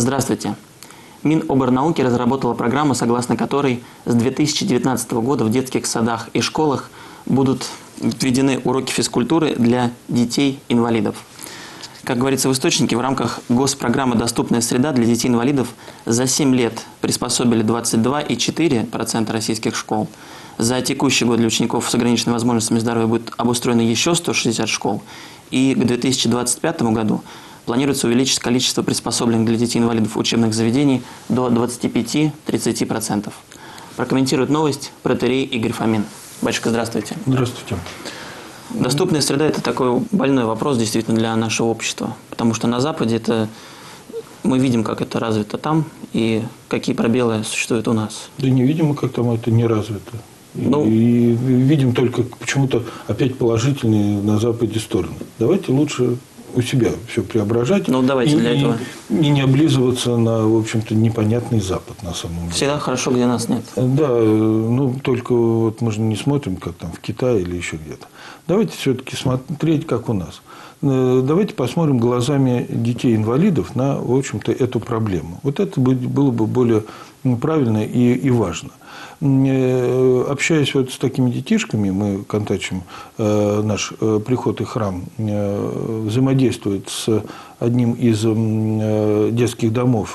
Здравствуйте. Миноборнауки разработала программу, согласно которой с 2019 года в детских садах и школах будут введены уроки физкультуры для детей-инвалидов. Как говорится в источнике, в рамках госпрограммы «Доступная среда» для детей-инвалидов за 7 лет приспособили 22,4% российских школ. За текущий год для учеников с ограниченными возможностями здоровья будет обустроено еще 160 школ. И к 2025 году планируется увеличить количество приспособленных для детей-инвалидов учебных заведений до 25-30%. Прокомментирует новость протоиерей Игорь Фомин. Батюшка, здравствуйте. Здравствуйте. Доступная среда – это такой больной вопрос действительно для нашего общества. Потому что на Западе мы видим, как это развито там и какие пробелы существуют у нас. Да не видим, как там это не развито. И видим только почему-то опять положительные на Западе стороны. Давайте лучше у себя все преображать давайте для этого. И не облизываться на, в общем-то, непонятный Запад на самом деле. Всегда хорошо, где нас нет. Да, только вот мы же не смотрим, как там в Китае или еще где-то. Давайте все-таки смотреть, как у нас. Давайте посмотрим глазами детей-инвалидов на, в общем-то, эту проблему. Вот это было бы более правильно и важно. Общаясь вот с такими детишками, мы контачим наш приход и храм, взаимодействует с одним из детских домов,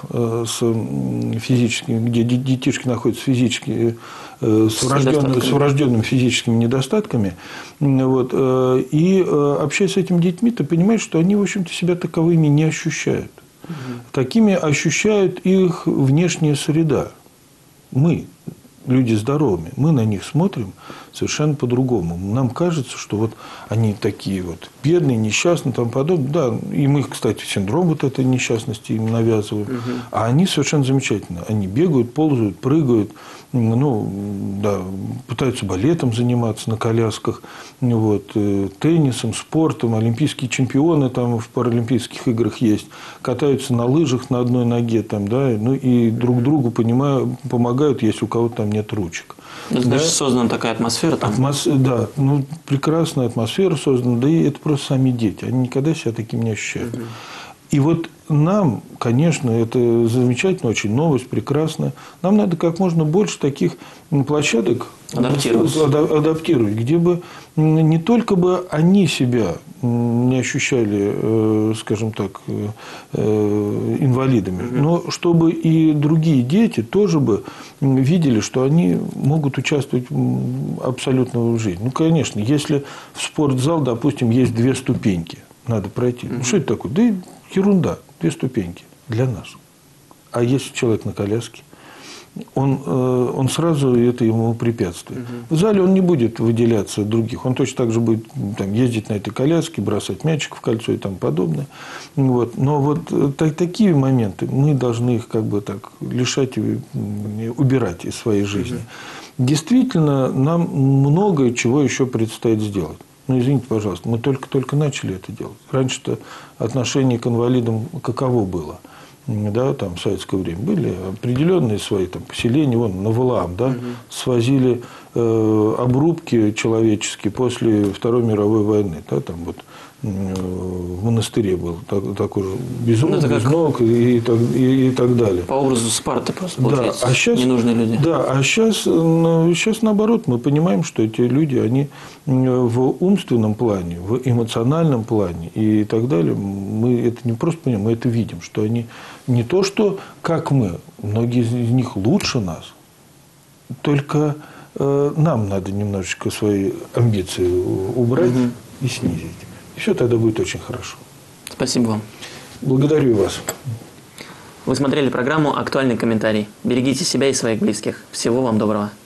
где детишки находятся физически, с врожденными физическими недостатками. Вот, и общаясь с этими детьми, ты понимаешь, что они, в общем-то, себя таковыми не ощущают. Такими ощущают их внешняя среда. Мы, люди здоровыми, мы на них смотрим совершенно по-другому. Нам кажется, что вот они такие вот бедные, несчастные, тому подобное. Да, и мы, кстати, синдром вот этой несчастности им навязываем. А они совершенно замечательно. Они бегают, ползают, прыгают, пытаются балетом заниматься на колясках, теннисом, спортом. Олимпийские чемпионы там в паралимпийских играх есть. Катаются на лыжах на одной ноге. И друг другу помогают, если у кого-то там нет ручек. Значит, создана такая атмосфера там? Да, прекрасная атмосфера создана. Да и это просто сами дети. Они никогда себя таким не ощущают. И вот нам, конечно, это замечательно, очень новость, прекрасная. Нам надо как можно больше таких площадок адаптировать, где бы не только бы они себя не ощущали, скажем так, инвалидами, но чтобы и другие дети тоже бы видели, что они могут участвовать абсолютно в жизни. Конечно, если в спортзал, допустим, есть 2 ступеньки, надо пройти. Что это такое? Да ерунда. 2 ступеньки для нас. А если человек на коляске, он сразу это ему препятствует. В зале он не будет выделяться от других. Он точно так же будет ездить на этой коляске, бросать мячик в кольцо и тому подобное. Но такие моменты мы должны их лишать и убирать из своей жизни. Действительно, нам многое чего еще предстоит сделать. Извините, пожалуйста, мы только начали это делать. Раньше-то отношение к инвалидам каково было? В советское время были определенные свои поселения, на Валаам, свозили обрубки человеческие после Второй мировой войны. В монастыре был такой же без ног и так далее. По образу Спарты просто получается. Ненужные люди. Да, а сейчас наоборот, мы понимаем, что эти люди, они в умственном плане, в эмоциональном плане и так далее, мы это не просто понимаем, мы это видим, что они не то, что как мы, многие из них лучше нас, только нам надо немножечко свои амбиции убрать и снизить. И все тогда будет очень хорошо. Спасибо вам. Благодарю вас. Вы смотрели программу «Актуальный комментарий». Берегите себя и своих близких. Всего вам доброго.